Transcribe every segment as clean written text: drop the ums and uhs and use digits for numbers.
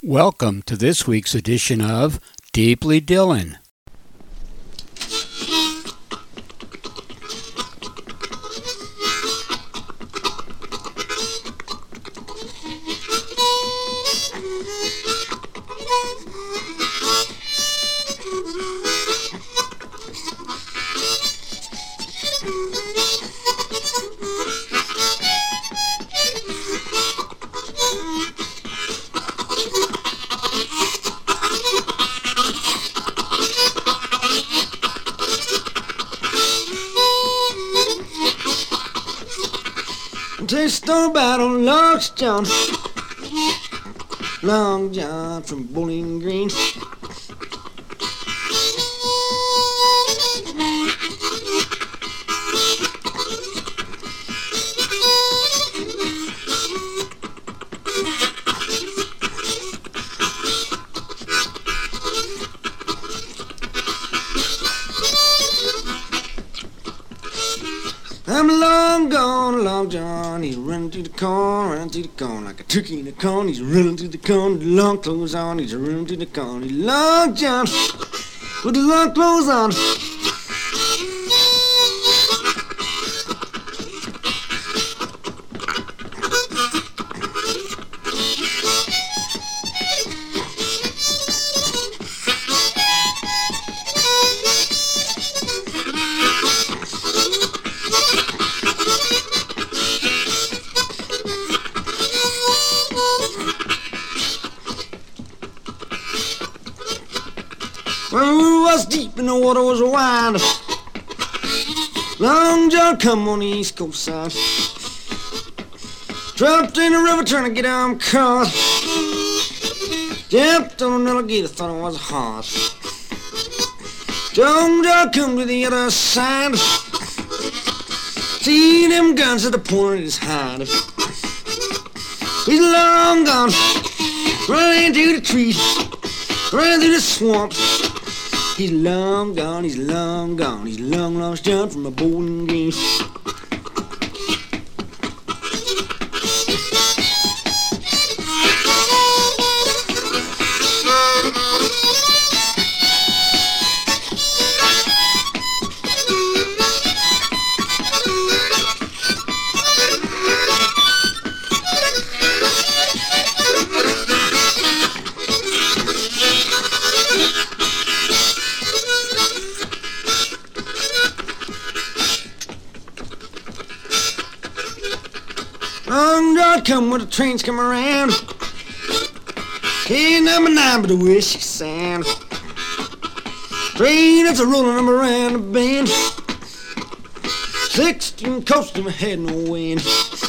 Welcome to this week's edition of Deeply Dylan. Tell a story about old Long John from Bowling Green. I'm long gone, Long John. He's running to the corn, like a turkey in the corn. He's running to the corn, with the long clothes on. He's running to the corn. He's Long John with the long clothes on. Well, was deep and the water was wide. Long John come on the East Coast side. Dropped in the river trying to get on caught. Jumped on an alligator, thought it was a horse. Long John come to the other side. See them guns at the point of his hand. He's long gone, running through the trees, running through the swamp. He's long gone, he's long gone, he's long lost John from a Bowling Green. Long John come when the trains come around. Hey, number 9, but the way she sound. Train that's a rolling them around the bend. 16 coasting ahead, no wind.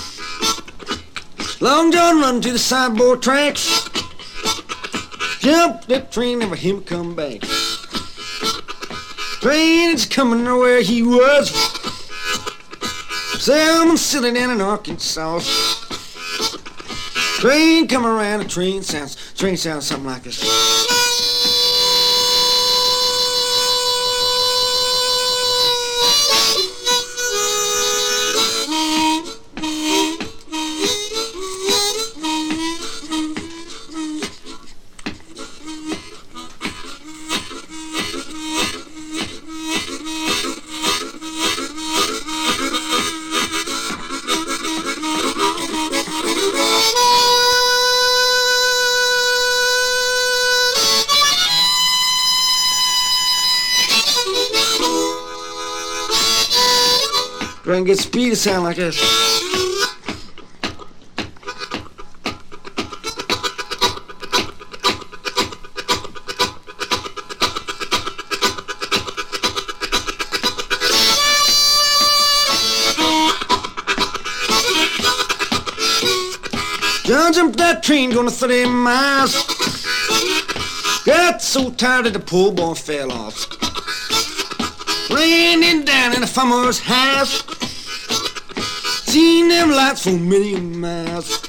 Long John run to the sideboard tracks. Jump that train, never him come back. Train is coming to where he was. Someone sitting down in Arkansas. Train come around, the train sounds something like this. Try and get speed to sound like this. John jumped that train going 30 miles. Got so tired that the poor boy fell off. Raining down in the farmer's house. Seen them lights for a million miles.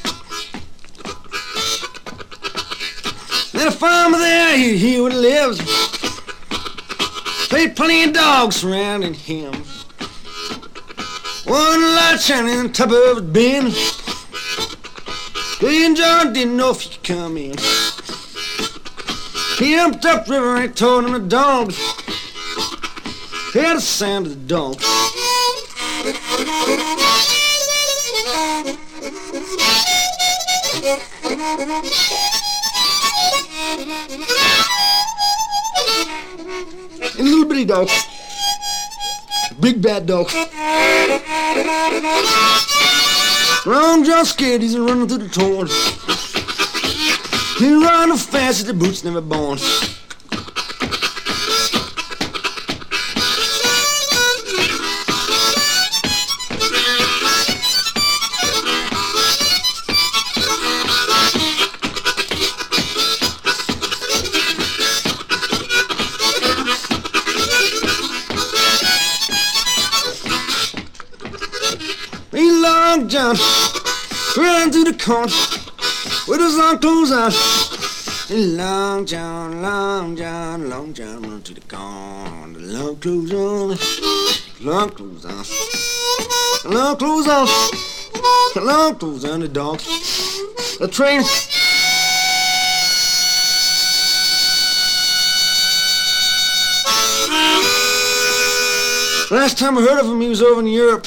Then a farmer there, he would live. Played plenty of dogs surrounding him. One light shining on top of his bin. And John didn't know if he could come in. He jumped up river and he told him the dogs. Hear the sound of the dogs. And a little bitty dog. Big bad dog. Long John scared, he's running through the torn. He's running fast as the boots never born. Long John ran through the corn with his long clothes on. And Long John, Long John, Long John run to the corn. The long clothes on, long clothes on, long clothes on, long clothes on the dog. The train. Last time I heard of him, he was over in Europe.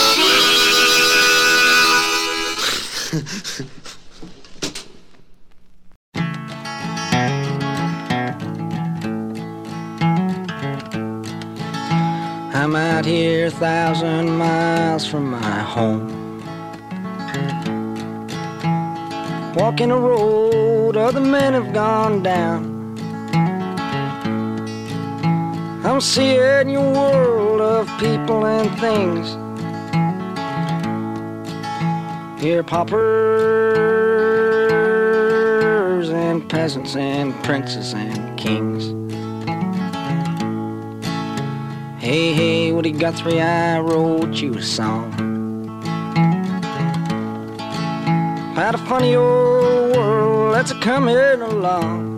I'm out here 1,000 miles from my home, walking a road other men have gone down. I'm seeing your world of people and things. Here paupers and peasants and princes and kings. Hey, hey, Woody Guthrie, I wrote you a song about a funny old world that's a-coming along.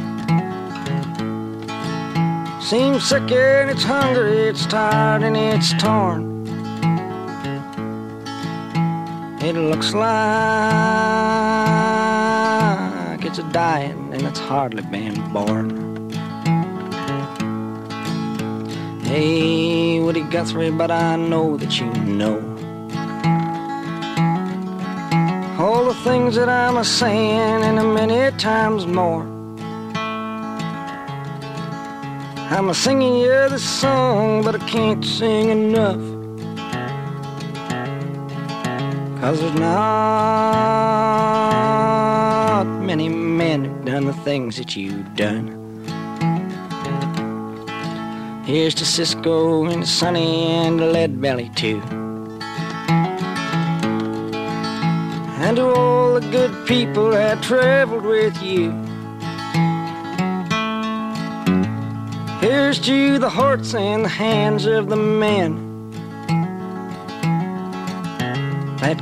Seems sick and it's hungry, it's tired and it's torn. It looks like it's a dying and it's hardly been born. Hey, Woody Guthrie, but I know that you know all the things that I'm a-saying and a many times more. I'm a-singing you this song, but I can't sing enough, 'cause there's not many men who've done the things that you've done. Here's to Cisco and Sonny and Lead Belly too, and to all the good people that traveled with you. Here's to the hearts and the hands of the men that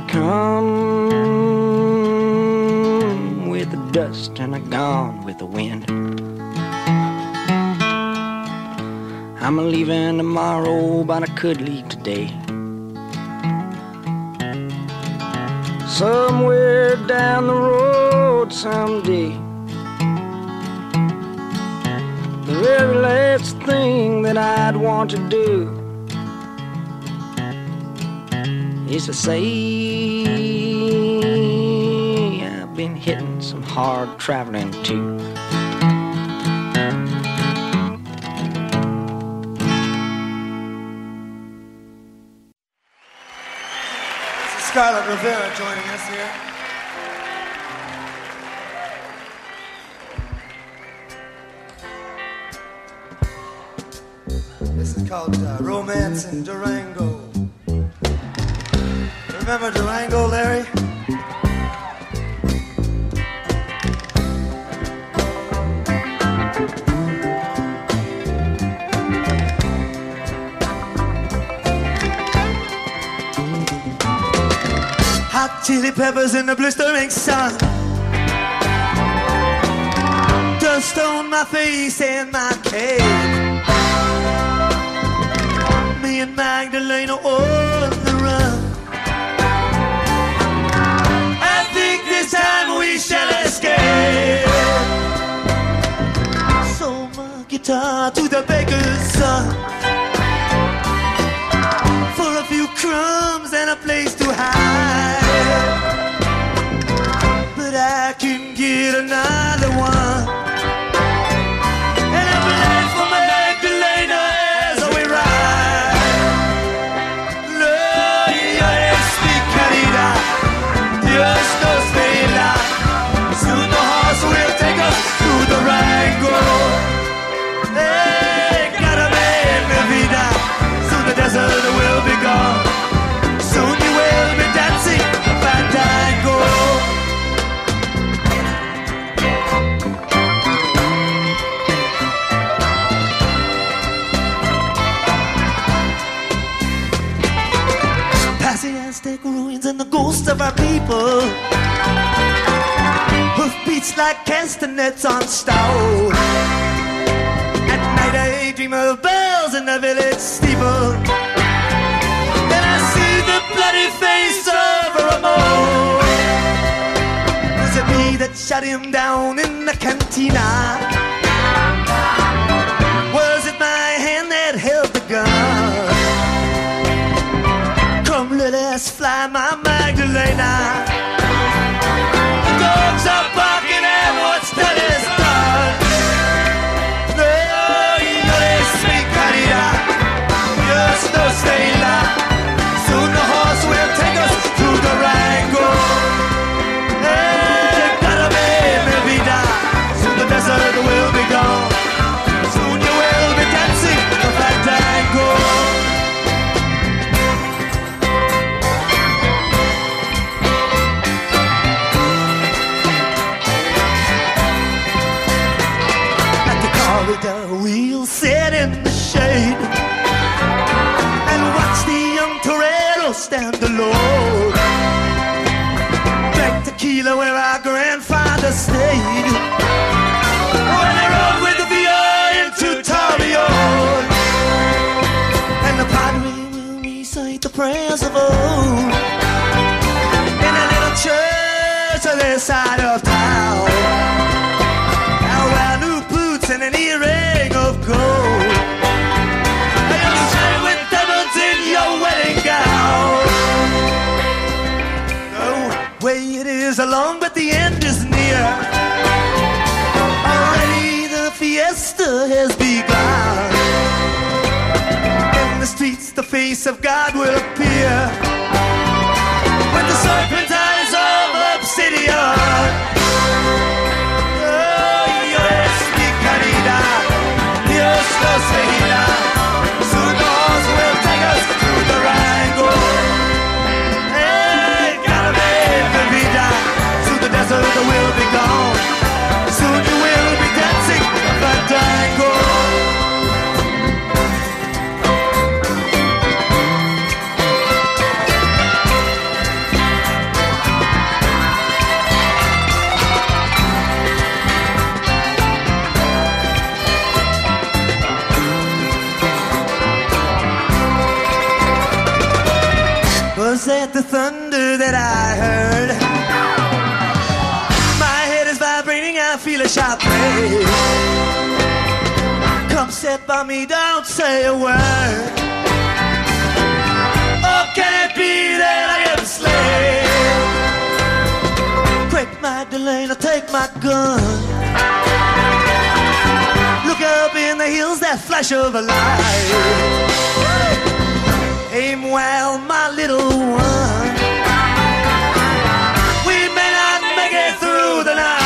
come with the dust and are gone with the wind. I'm a-leaving tomorrow, but I could leave today, somewhere down the road someday. The very last thing that I'd want to do is to say I've been hitting some hard traveling too. Scarlett Rivera joining us here. This is called Romance in Durango. Remember Durango, Larry? Hot chili peppers in the blistering sun, dust on my face and my cake. Me and Magdalena on the run. I think this time we shall escape. guitar to the baker's son for a few crumbs and a place to hide. But I can get another one, and I play for Magdalena as we ride. Lord, you're speak querida, Dios nos vela. Soon the horse will take us to the Rango. Hey, gotta make me vida. Soon the desert will be gone. Soon you will be dancing fandango. Past the Aztec ruins and the ghosts of our people. Hoofbeats like castanets on stone. At night I dream of bells in the village steeple. Then I see the bloody face of Ramon. Was it me that shot him down in the cantina? Was it my hand that held the gun? Come let us fly, my Magdalena. Dogs are barking and what's done is done. No, you're sweet querida, you're no sailor. Soon the horse will take us to the Rango. Hey, gotta be mi vida. Soon the desert will be gone. Soon you will be dancing the fandango. We'll sit in the shade and watch the young torero stand alone. Drink tequila where our grandfather stayed when they rode with the Villa into Torreon. And the padre will recite the prayers of old in a little church on this side of town. And an earring of gold, and you'll shine with diamonds in your wedding gown. The way it is along, but the end is near. Already the fiesta has begun. In the streets the face of God will appear with the serpent eyes of obsidian. Soon the horse will take us to the Rango. Hey, gotta make me vida. Soon the desert will be gone. Soon you will be dancing fandango. Was that the thunder that I heard? My head is vibrating, I feel a sharp pain. Come sit by me, don't say a word. Oh, can it be that I am slain? Quick, Magdalena, take my gun. Look up in the hills, that flash of a light. Aim well, my little one. We may not make it through the night.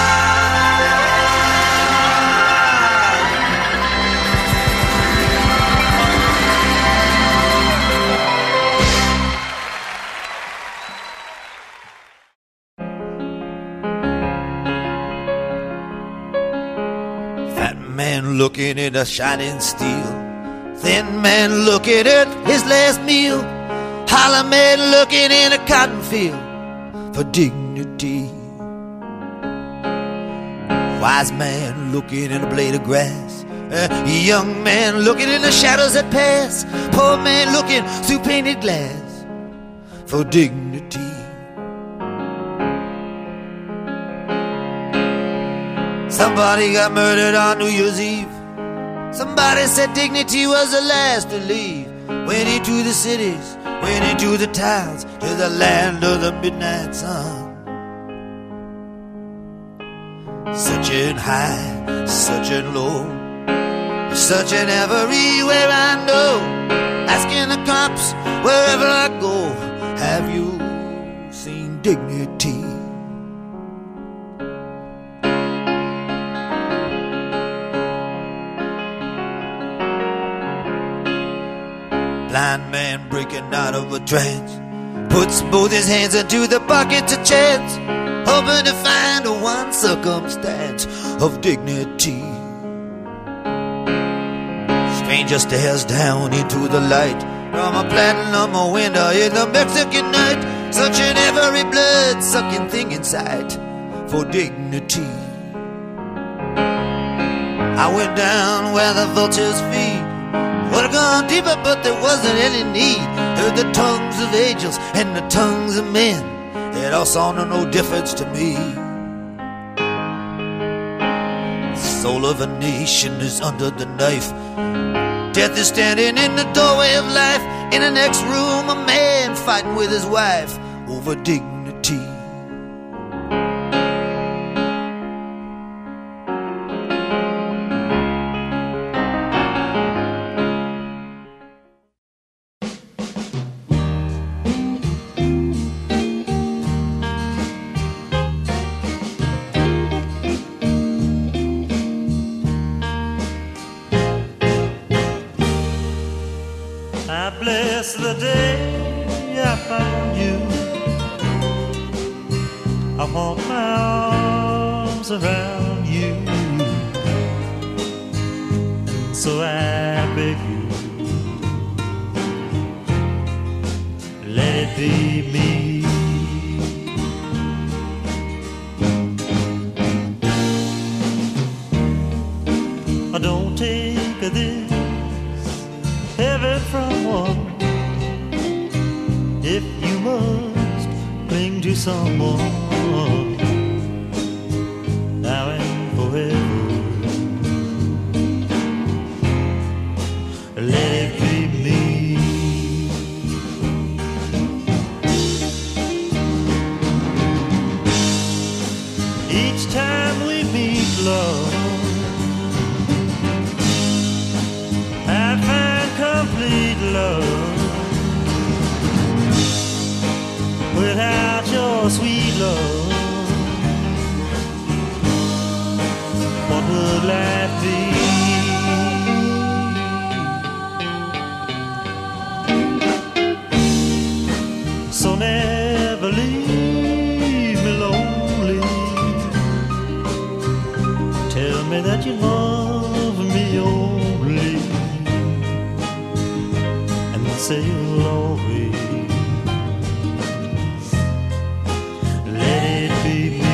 Fat man looking at a shining steel. Thin man looking at his last meal. Holler man looking in a cotton field for dignity. Wise man looking in a blade of grass. Young man looking in the shadows that pass. Poor man looking through painted glass for dignity. Somebody got murdered on New Year's Eve. Somebody said dignity was the last to leave. Went into the cities, went into the towns, to the land of the midnight sun. Searching high, searching low, searching everywhere I know, asking the cops wherever I go, have you seen dignity? Blind man breaking out of a trance, puts both his hands into the pockets of chance, hoping to find one circumstance of dignity. Stranger stares down into the light from a platinum window in the Mexican night, searching every blood-sucking thing in sight for dignity. I went down where the vultures feed, would have gone deeper, but there wasn't any need. Heard the tongues of angels and the tongues of men, it all sounded no difference to me. The soul of a nation is under the knife. Death is standing in the doorway of life. In the next room, a man fighting with his wife over dignity. I bless the day I found you. I want my arms around you, and so I beg you, let it be me. Don't take this heaven from one if you must cling to someone now and forever. Let it be me. Each time we meet, love, I find complete love. Without your sweet love, what would life be? So never leave me lonely. Tell me that you love me only, and say you'll always let it be me.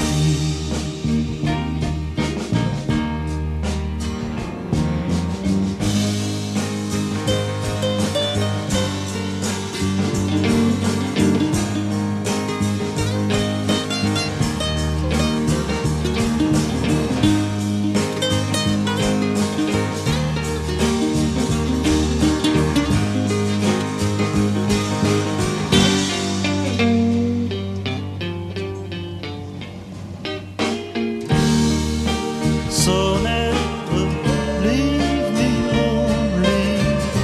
So never leave me lonely.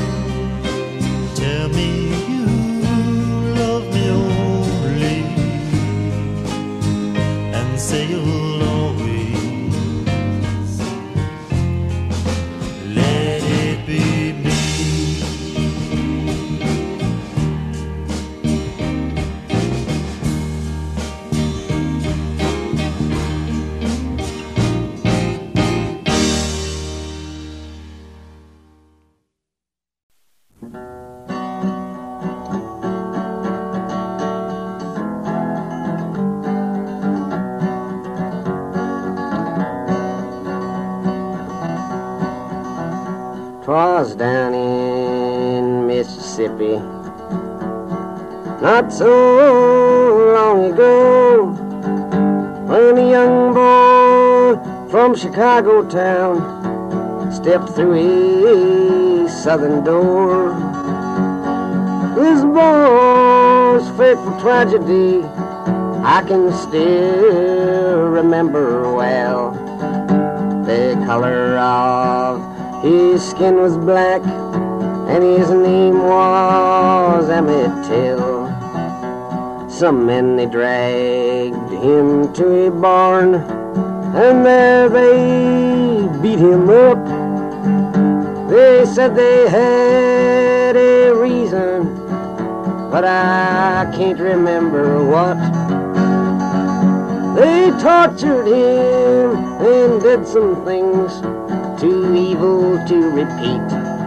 Tell me you love me only, and say you'll always let it be me. Was down in Mississippi not so long ago, when a young boy from Chicago town stepped through a southern door. This boy's fateful tragedy I can still remember well. The color of his skin was black, and his name was Emmett Till. Some men, they dragged him to a barn, and there they beat him up. They said they had a reason, but I can't remember what. They tortured him and did some things too evil to repeat.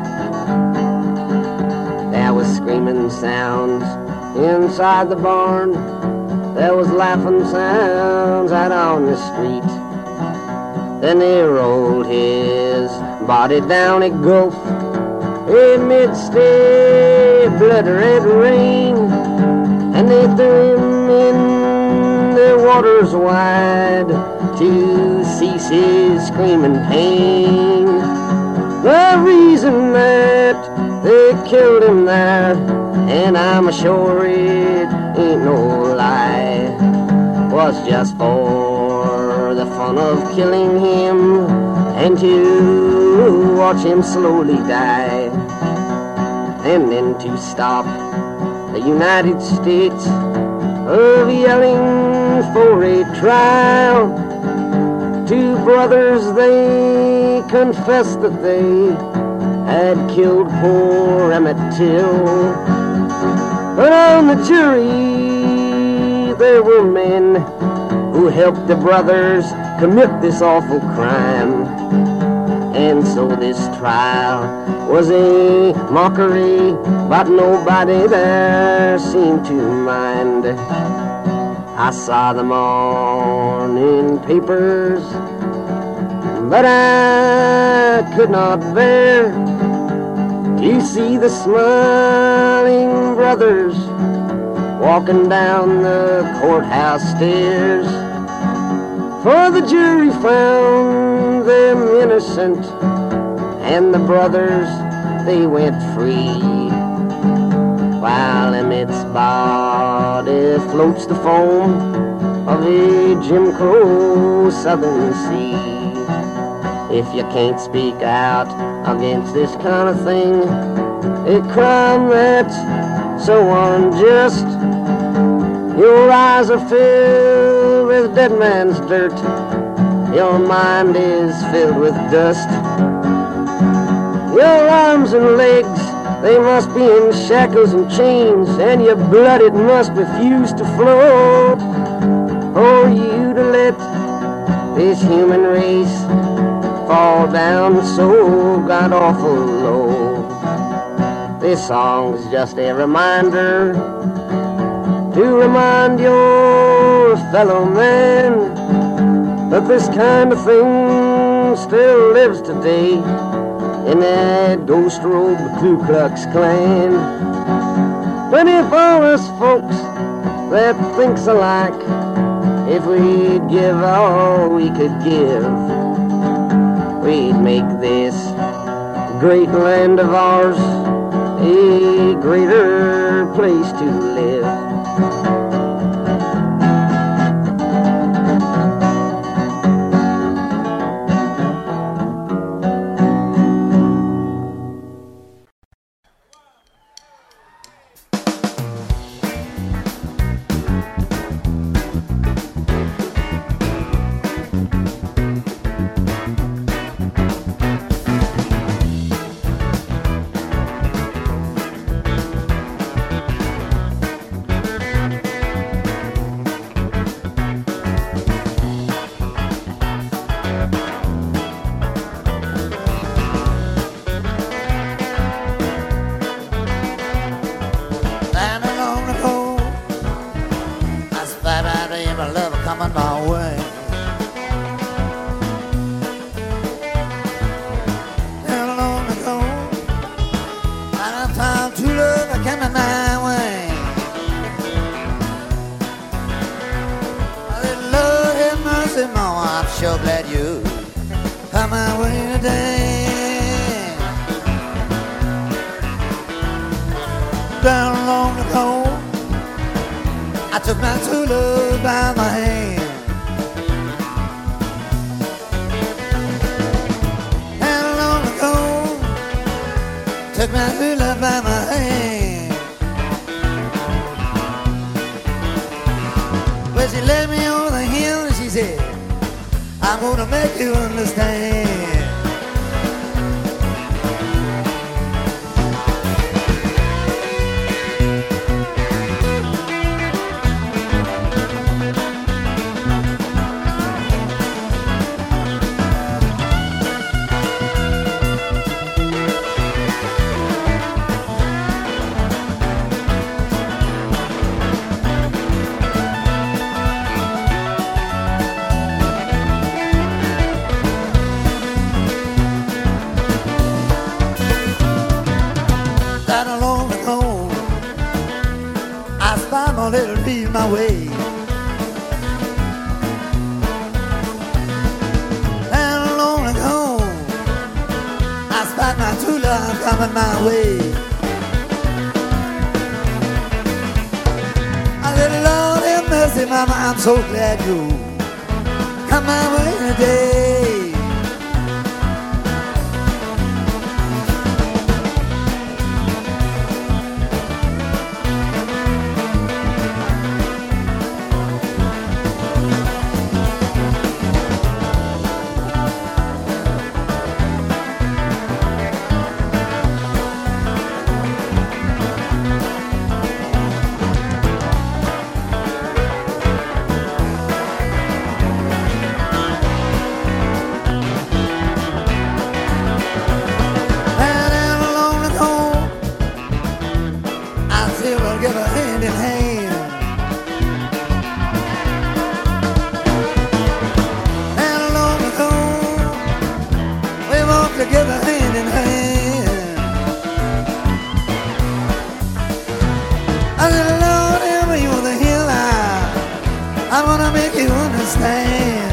There was screaming sounds inside the barn. There was laughing sounds out on the street. Then they rolled his body down a gulf amidst a blood-red rain, and they threw him in the waters wide to cease his screaming pain. The reason that they killed him there, and I'm sure it ain't no lie, was just for the fun of killing him and to watch him slowly die, and then to stop the United States of yelling for a trial. Two brothers, they confessed that they had killed poor Emmett Till. But on the jury, there were men who helped the brothers commit this awful crime. And so this trial was a mockery, but nobody there seemed to mind. I saw the morning papers, but I could not bear to see the smiling brothers walking down the courthouse stairs. For the jury found them innocent, and the brothers, they went free, while Emmett's body floats the foam of a Jim Crow southern sea. If you can't speak out against this kind of thing, a crime that's so unjust, your eyes are filled with dead man's dirt, your mind is filled with dust. Your arms and legs, they must be in shackles and chains, and your blood, it must refuse to flow for you to let this human race fall down so god-awful low. This song's just a reminder to remind your fellow man that this kind of thing still lives today in that ghost robe Ku Klux Klan. But if all us folks that thinks alike, if we'd give all we could give, we'd make this great land of ours a greater place to live. down long ago, I took my true love by my hand. And long ago, took my true love by my hand. Well, she led me over the hill and she said, I'm gonna make you understand. Let it lead my way. And long ago, I spot my true love coming my way. I said, Lord have mercy, Mama, I'm so glad you come my way today. Together hand in hand. I said, Lord, help me on the hill. I wanna make you understand.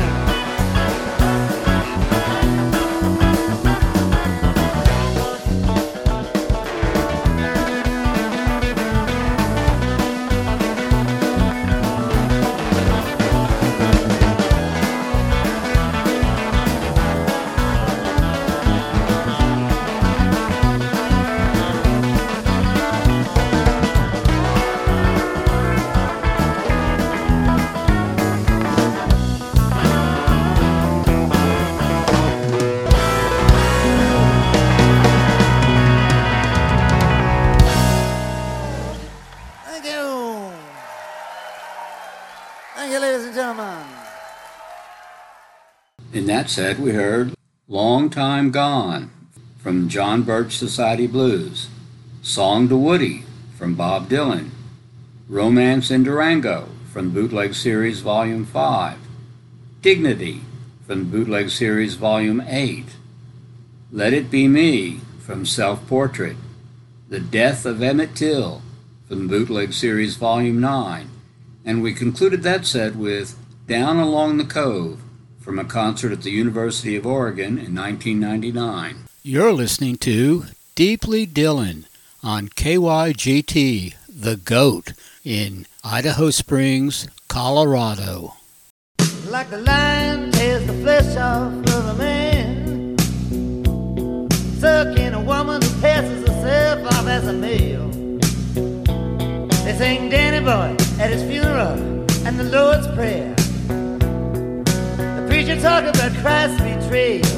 In that set, we heard Long Time Gone from John Birch Society Blues, Song to Woody from Bob Dylan, Romance in Durango from Bootleg Series Volume 5, Dignity from Bootleg Series Volume 8, Let It Be Me from Self-Portrait, The Death of Emmett Till from Bootleg Series Volume 9, and we concluded that set with Down Along the Cove from a concert at the University of Oregon in 1999. You're listening to Deeply Dylan on KYGT, The Goat, in Idaho Springs, Colorado. Like the lion tears the flesh off of a man, suck in a woman who passes herself off as a male. They sing Danny Boy at his funeral and the Lord's Prayer. The preacher talk about Christ's betrayal.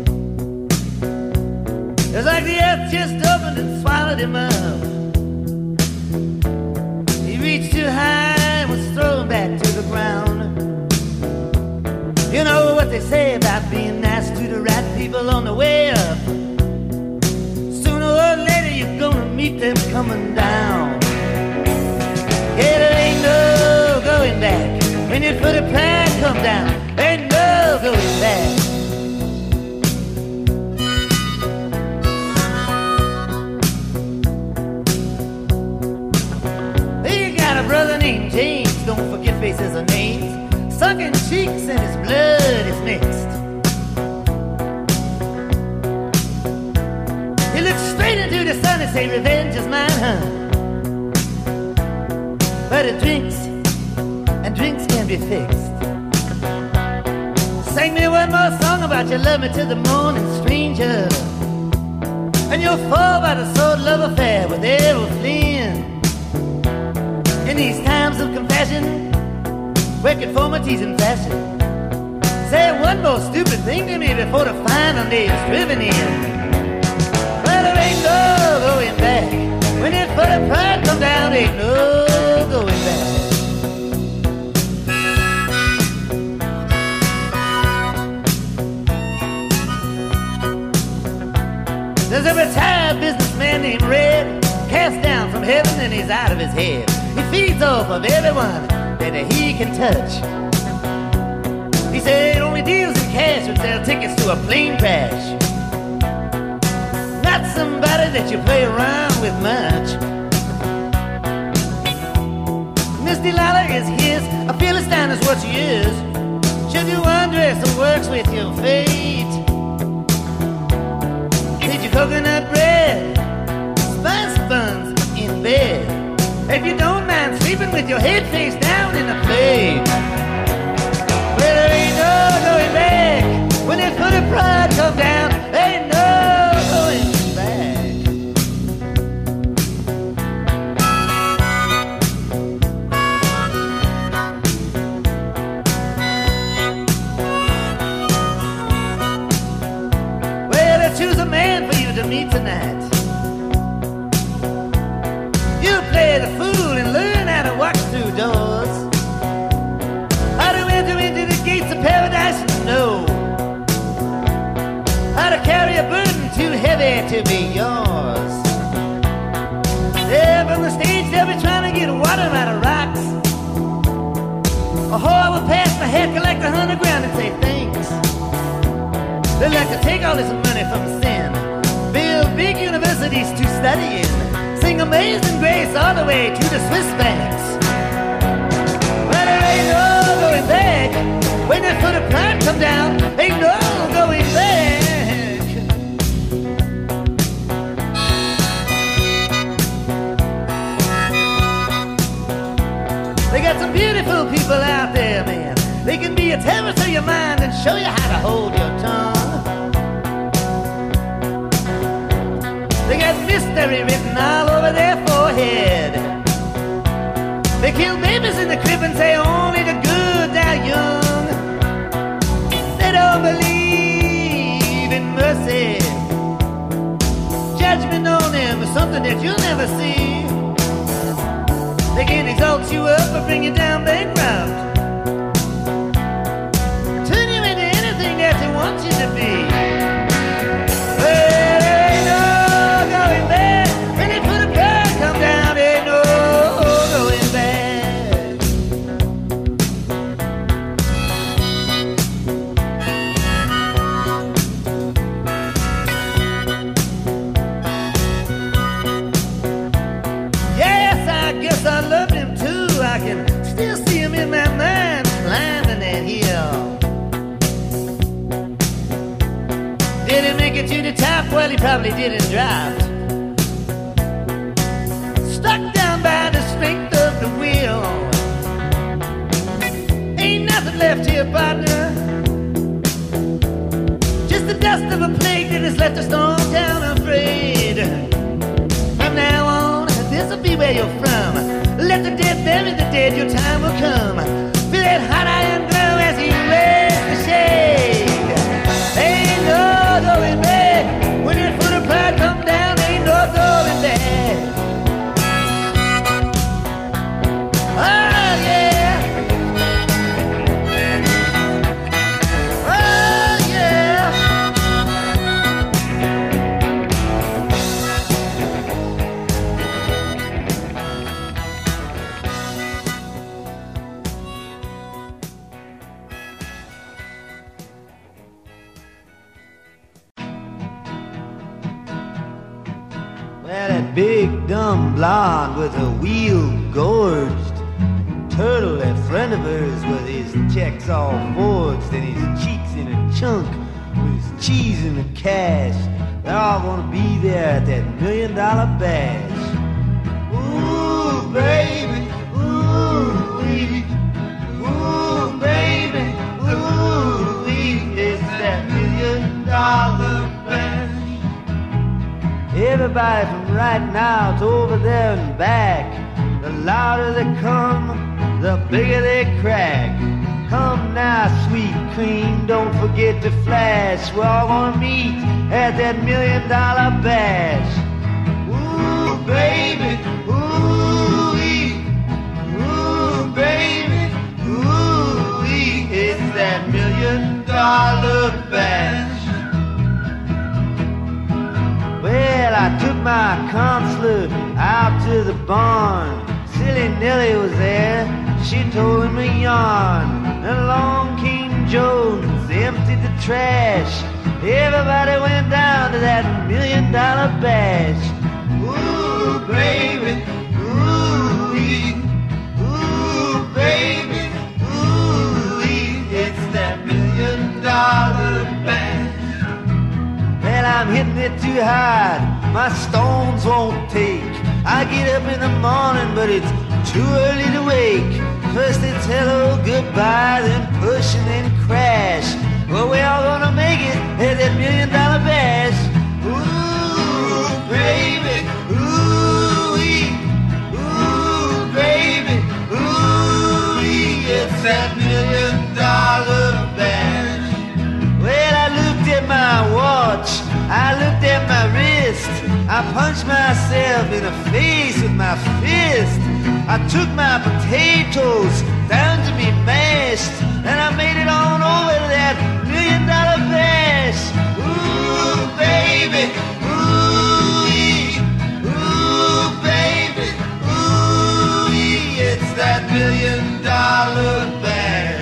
It's like the earth just opened and swallowed him up. He reached too high and was thrown back to the ground. You know what they say about being nice to the right people on the way up. Sooner or later you're gonna meet them coming down. Yeah, there ain't no going back. When you put a plan come down, ain't no going back. You got a brother named James, don't forget faces and names. Sucking cheeks and his blood is mixed. He looks straight into the sun and say, revenge is mine, huh? but it drinks, and drinks can be fixed. Sing me one more song about you love me to the morning, stranger, and you'll fall by the sword love affair with Errol Flynn. In these times of compassion, where conformity's in fashion, say one more stupid thing to me before the final day is driven in. Well, there ain't no going back. When that foot of pride come down, ain't no going back. There's a retired businessman named Red, cast down from heaven and he's out of his head. He feeds off of everyone that he can touch. He said only deals in cash would sell tickets to a plane crash. Not somebody that you play around with much. Miss Delilah is his, a Philistine is what she is. Should you undress and works with your fate? Did you coconut bread, spice buns in bed? If you don't mind sleeping with your head face down in the plate. Well, there ain't no going back. When that foot of pride come down, there ain't no going back. Well, I choose a man for you to meet tonight. You play the fool and learn how to walk through doors. How to enter into the gates of paradise and know how to carry a burden too heavy to be yours. There from the stage they'll be trying to get water out of rocks. A whore will pass my head, collect the underground and say thanks. They like to take all this money from sin, build big universities to study in, sing Amazing Grace all the way to the Swiss banks. Well, there ain't no going back. When that foot of pride come down, ain't no going back. They got some beautiful people out there, man. They can be a terror to your mind and show you how to hold your tongue. They got mystery written all over their forehead. They kill babies in the crib and say only the good die young. They don't believe in mercy. Judgment on them is something that you'll never see. They can exalt you up or bring you down bankrupt. Turn you into anything that they want you to be. Well, there ain't no going back. When they put a bird come down, there ain't no going back. Yes, I guess I loved him too. I can still see him in my mind climbing that hill. Did he make it to the top? Well, he probably didn't drop. Stuck down by the strength of the will. Ain't nothing left here, partner. Just the dust of a plague that has left a storm down afraid. From now on, this'll be where you're from. Let the dead bury the dead, your time will come. Feel that hot iron glow as you raise the shade. Ain't no going back. When that foot of pride come down, ain't no going back. Oh yeah. Oh yeah. Well, that big dumb blonde with her wheel gorged turtle in front of hers with his checks all forged and his cheeks in a chunk with his cheese in the cash. They're all gonna be there at that $1 million bash. Ooh, baby, ooh, Everybody from right now to over there and back. The louder they come, the bigger they crack. Come now, sweet cream, don't forget to flash. We're all gonna meet at that $1 million bash. Ooh, baby, ooh-wee, ooh, baby, ooh-wee, it's that $1 million bash. Well, I took my consulate out to the barn. Silly Nellie was there, she told him a yarn. And along came Jones, emptied the trash. Everybody went down to that $1 million bash. Ooh, baby, ooh-wee, ooh, baby, ooh-wee, it's that $1 million bash. Well, I'm hitting it too hard, my stones won't take. I get up in the morning, but it's too early to wake. First it's hello, goodbye, then push and then crash. Well, we're all gonna make it at that $1 million bash. Ooh, baby, ooh-wee, ooh, baby, ooh-wee, it's that $1 million bash. Well, I looked at my watch, I looked at my wrist, I punched myself in the face with my fist. I took my potatoes down to me mashed, and I made it on over to that $1 million bash. Ooh, baby, ooh-wee, ooh, baby, ooh-wee, it's that $1 million bash.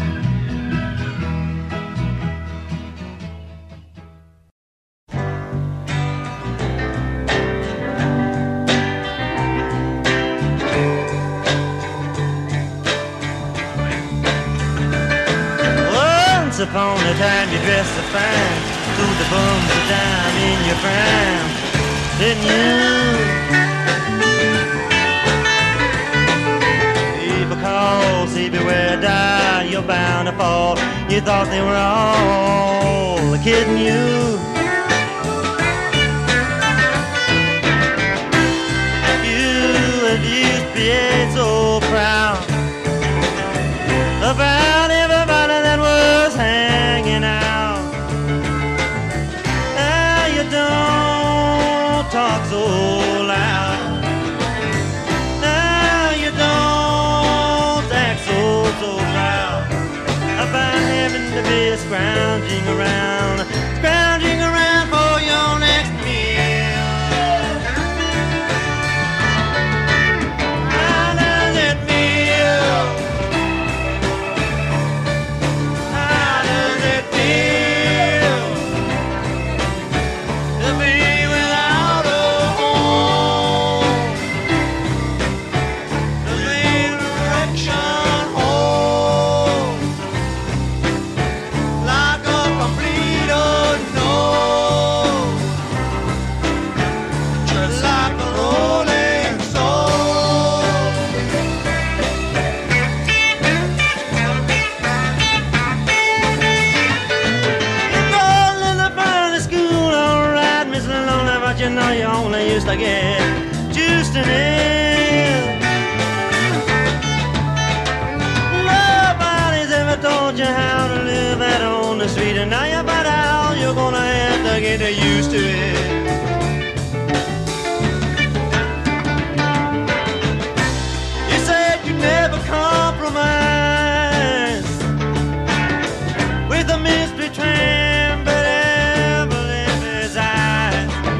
Once upon a time you dressed so fine, threw the bums a dime in your prime, didn't you? Because see beware die, you're bound to fall. You thought they were all kidding you. You used to be so proud about everybody that was hanging out. Now you don't talk so loud. Now you don't act so proud about having to be scrounging around for your next meal. How does it feel? I get juiced in it. Nobody's ever told you how to live out on the street, and now you find out you're gonna have to get used to it. You said you never compromise with a mystery tramp, but ever live his eyes.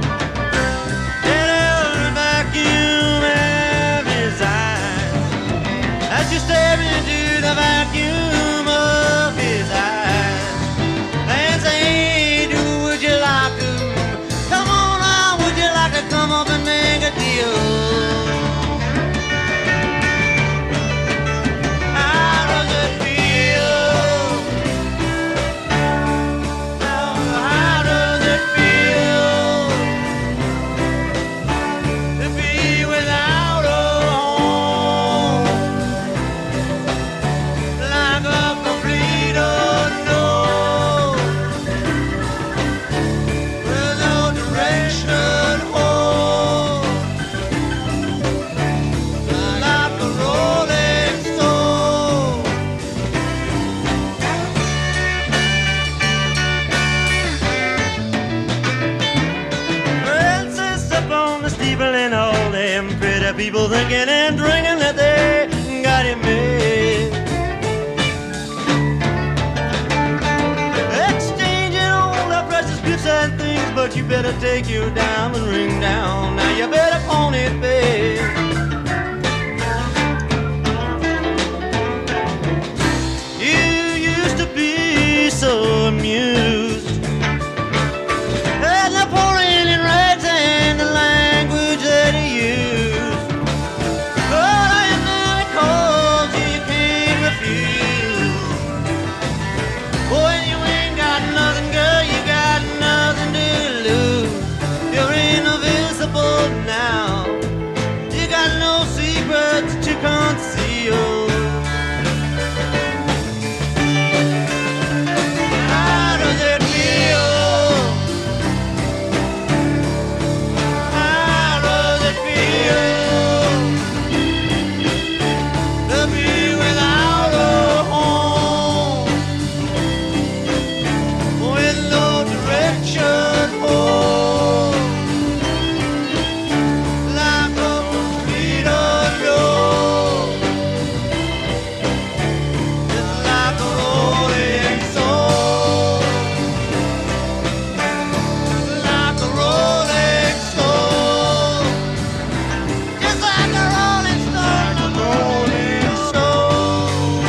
You stare into the vacuum of his eyes and say, hey, would you like to people thinking and drinking that they got him made. Exchanging all their precious gifts and things, but you better take your diamond ring down. Now you better pawn it, babe. You used to be so amused at Napoleon in rags and the language that he used. But I am now he calls you, you can't refuse. Boy, you ain't got nothing, girl, you got nothing to lose. You're invisible now. You got no secrets to conceal. How does it feel? How does it feel to be without a home, with no direction home, like a mosquito low, just like a rolling stone, like a rolling stone, just like a rolling stone, a rolling stone.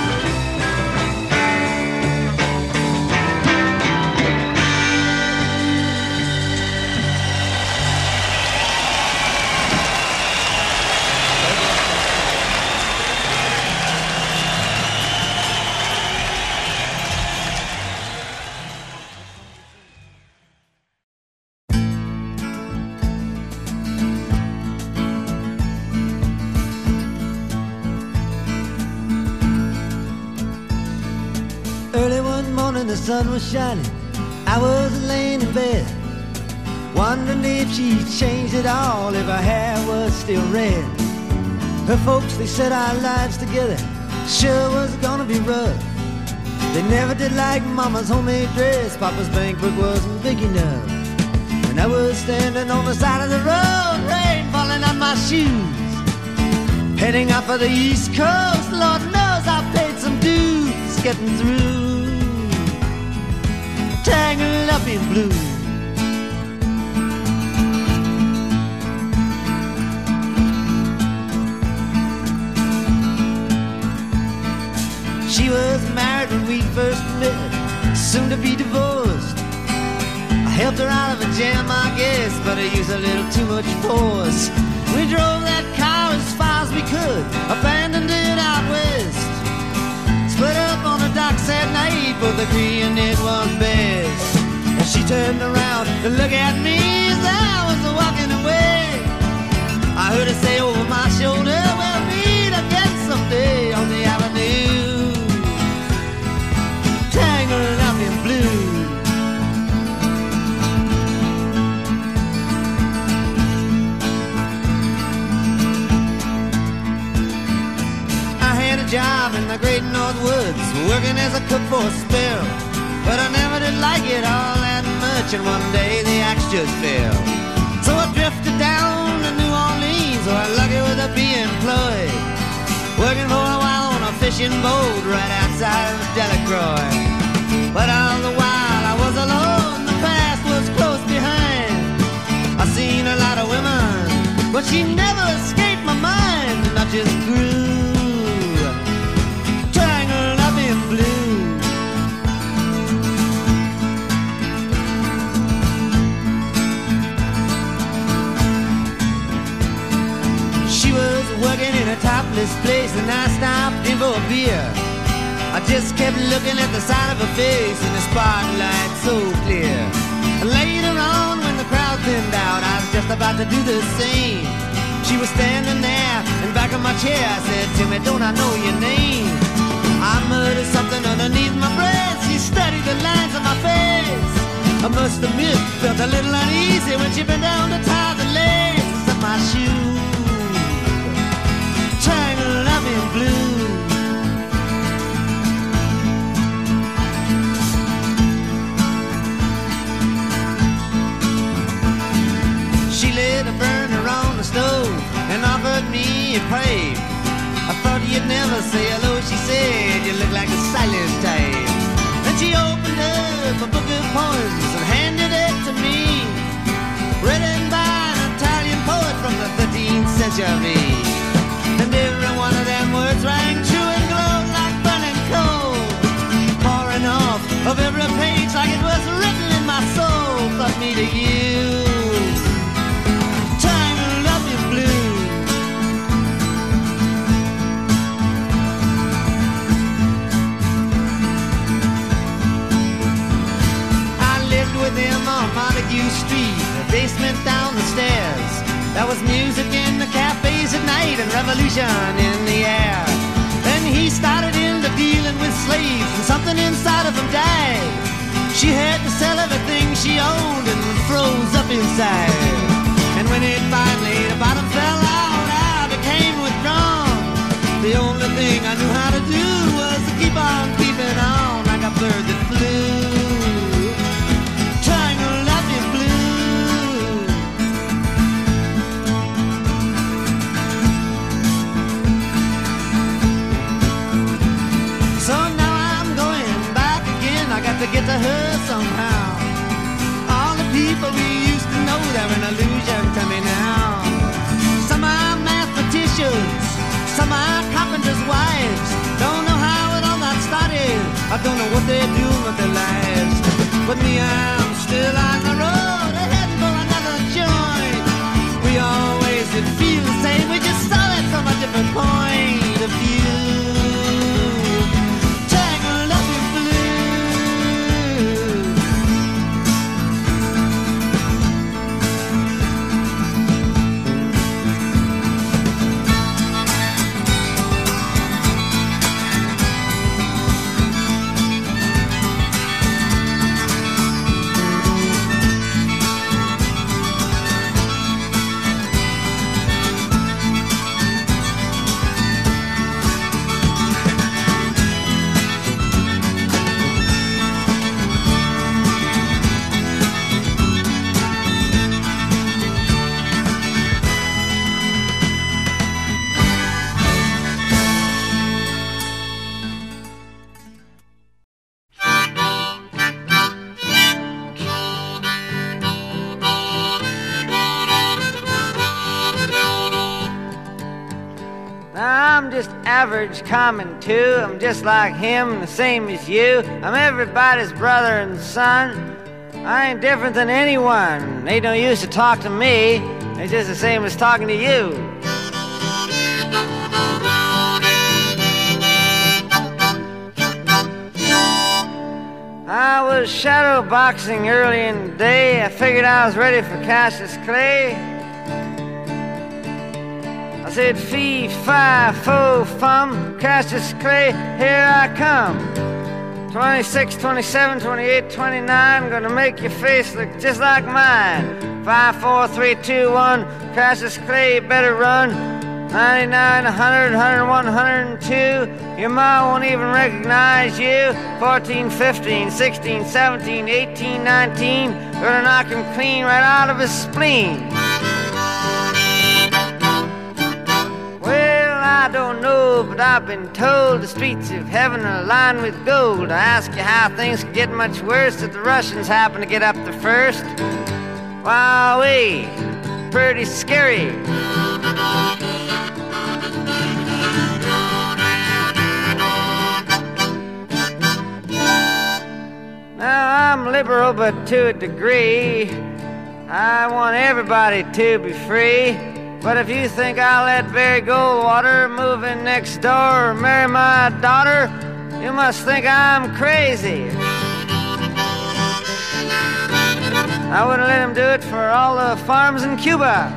Early one morning the sun was shining. I was laying in bed, wondering if she changed at all, if her hair was still red. Her folks, they said our lives together sure was gonna be rough. They never did like Mama's homemade dress, Papa's bank book wasn't big enough. And I was standing on the side of the road, rain falling on my shoes, heading out for the East Coast. Lord knows I paid some dues getting through, tangled up in blue. She was married when we first met, soon to be divorced. I helped her out of a jam, I guess, but I used a little too much force. We drove that car as far as we could, abandoned it out west. Split up on the docks at night, both agreeing it was best. And she turned around to look at me as I was walking away. I heard her say over my shoulder, we'll meet again someday on the avenue, tangled up in blue. I had a job in the great North Woods, working as a cook for a spell, but I never did like it all that much, and one day the axe just fell. So I drifted down to New Orleans, where lucky with a be employed, working for a while on a fishing boat right outside of Delacroix. But all the while I was alone, the past was close behind. I seen a lot of women, but she never escaped my mind, and I just grew tangled up in blue. She was working in a topless place, and I stopped in for a beer. I just kept looking at the side of her face in the spotlight so clear. And later on, when the crowd thinned out, I was just about to do the same. She was standing there in back of my chair. I said, Timmy, don't I know your name? I muttered something underneath my breath. She studied the lines on my face. I must admit, felt a little uneasy when she bent down to tie the laces of my shoes, tangled up in blue. She lit a burner on the stove and offered you prayed. I thought you'd never say hello, she said. You look like a silent type. Then she opened up a book of poems and handed it to me, written by an Italian poet from the 13th century. And every one of them words rang true and glowed like burning coal, pouring off of every page like it was written in my soul. Fuck me to you, trying to love you blue. I lived with him on Montague Street, the basement down the stairs. There was music in the cafes at night and revolution in the air. Then he started into dealing with slaves and something inside of him died. She had to sell everything she owned and froze up inside. And when it finally, the bottom fell out, I became withdrawn. The only thing I knew how to do was to keep on keeping on like a bird that flew, trying to love you blue. So now I'm going back again. I got to get to her somehow. All the people we used to know, they're an illusion to me now. Some are mathematicians, some are carpenters' wives. Don't know how it all got started, I don't know what they're doing with their lives. But me, I'm still on the road, heading for another joint. We always did feel the same, we just saw it from a different point of view. I'm just average, common too. I'm just like him, the same as you. I'm everybody's brother and son. I ain't different than anyone. They don't use to talk to me. They're just the same as talking to you. I was shadow boxing early in the day. I figured I was ready for Cassius Clay. I said, fee, fi, fo, fum, Cassius Clay, here I come. 26, 27, 28, 29, gonna make your face look just like mine. 5, 4, 3, 2, 1, Cassius Clay, you better run. 99, 100, 101, 102, your ma won't even recognize you. 14, 15, 16, 17, 18, 19, gonna knock him clean right out of his spleen. I don't know, but I've been told the streets of heaven are lined with gold. I ask you how things could get much worse if the Russians happen to get up there first. Wowee, pretty scary. Now I'm liberal, but to a degree. I want everybody to be free. But if you think I'll let Barry Goldwater move in next door or marry my daughter, you must think I'm crazy. I wouldn't let him do it for all the farms in Cuba.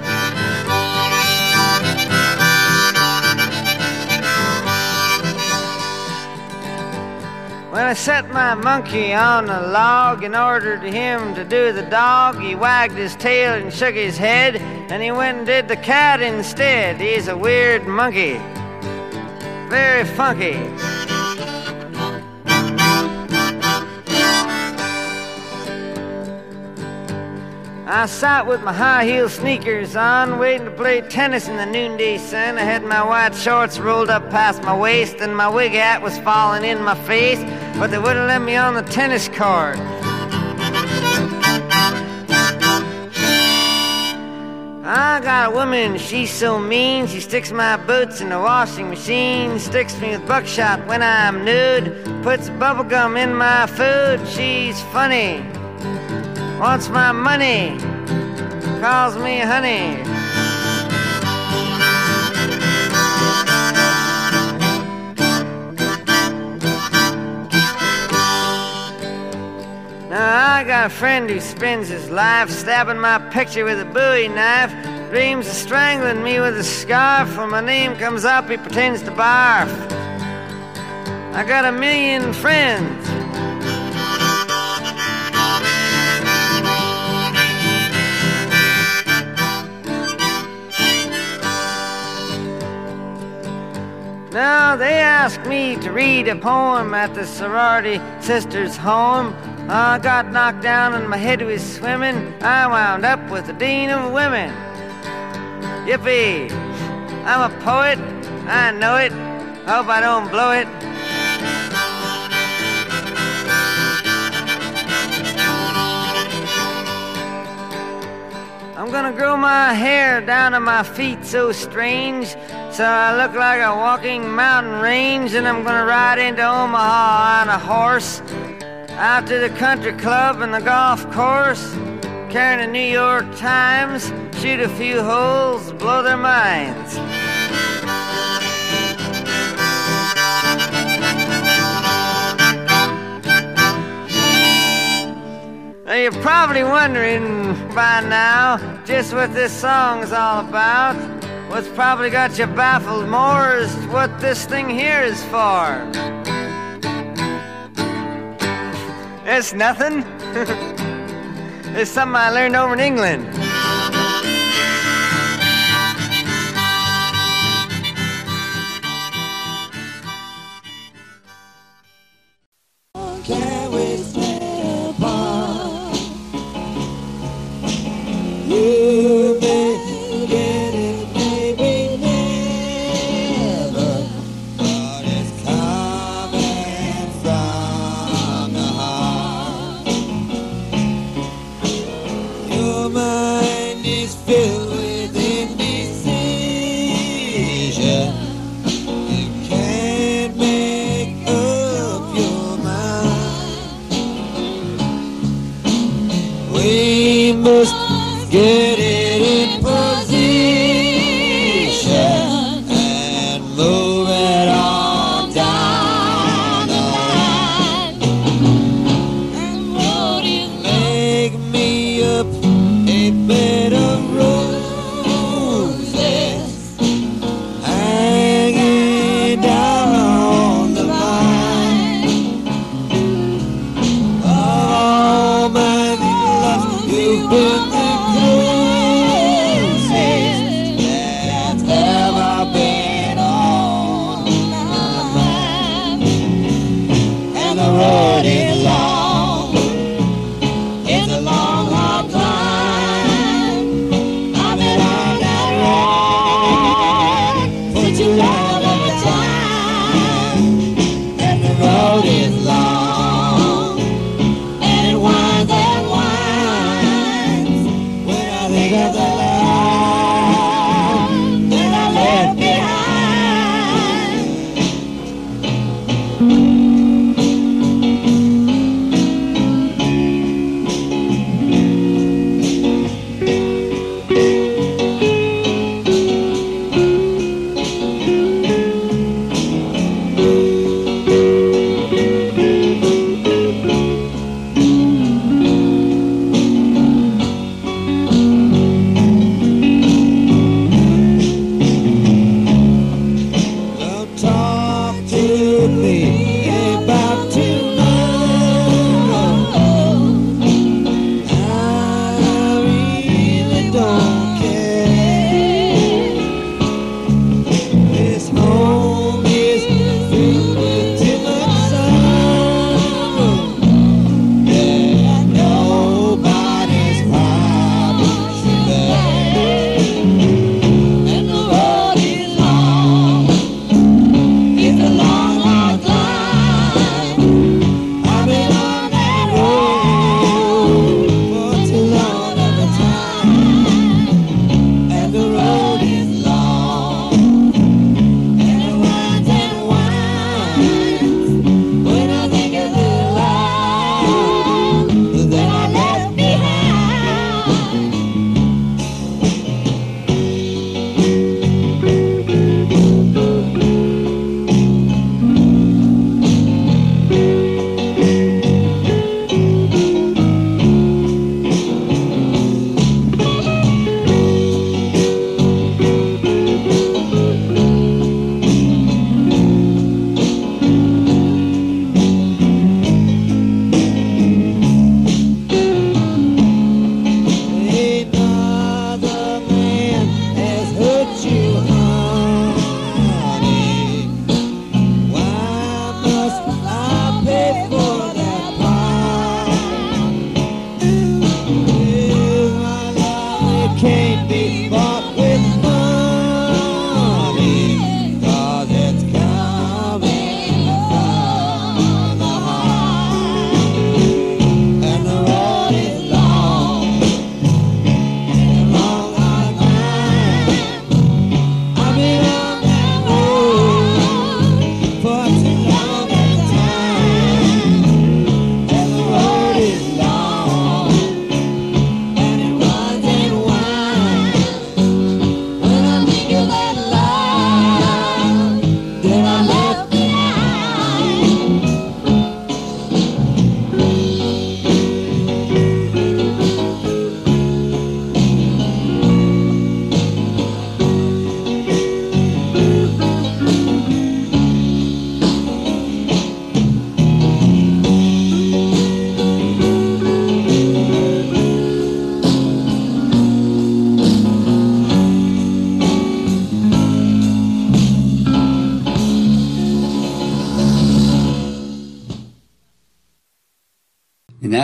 When I set my monkey on a log and ordered him to do the dog, he wagged his tail and shook his head, and he went and did the cat instead. He's a weird monkey, very funky. I sat with my high-heel sneakers on, waiting to play tennis in the noonday sun. I had my white shorts rolled up past my waist, and my wig hat was falling in my face, but they wouldn't let me on the tennis court. I got a woman, she's so mean. She sticks my boots in the washing machine, sticks me with buckshot when I'm nude, puts bubblegum in my food. She's funny, wants my money, calls me honey. Now I got a friend who spends his life stabbing my picture with a Bowie knife, dreams of strangling me with a scarf. When my name comes up, he pretends to barf. I got a million friends. Now they asked me to read a poem at the sorority sister's home. I got knocked down and my head was swimming. I wound up with the dean of women. Yippee! I'm a poet, I know it. Hope I don't blow it. I'm gonna grow my hair down to my feet so strange, so I look like a walking mountain range. And I'm gonna ride into Omaha on a horse, out to the country club and the golf course, carrying a New York Times, shoot a few holes, blow their minds. Now you're probably wondering by now just what this song's all about. What's probably got you baffled more is what this thing here is for. It's nothing. It's something I learned over in England. Can we step apart? You may get it, maybe never, but it's coming from the heart. Your mind is filled with indecision. You can't make up your mind. We must get it in position and move it on down the line. And won't you make me up a bed of roses hanging down the line? Oh, my love, you've been the closest that's ever been on my mind. And the road is long, it's a long, hard climb. I've been on that road for too long of a time. And the road is long, and it winds and winds. When I think of the life that I left behind.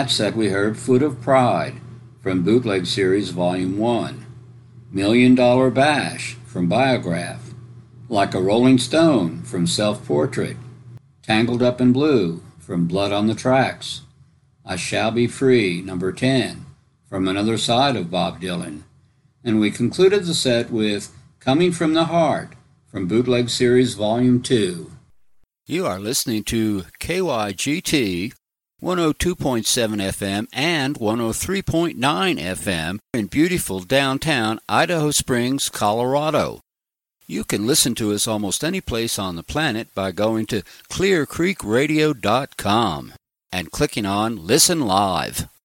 that set we heard Foot of Pride from Bootleg Series Volume 1, $1 Million Bash from Biograph, Like a Rolling Stone from Self-Portrait, Tangled Up in Blue from Blood on the Tracks, I Shall Be Free, number 10, from Another Side of Bob Dylan, and we concluded the set with Coming from the Heart from Bootleg Series Volume 2. You are listening to KYGT 102.7 FM and 103.9 FM in beautiful downtown Idaho Springs, Colorado. You can listen to us almost any place on the planet by going to clearcreekradio.com and clicking on Listen Live.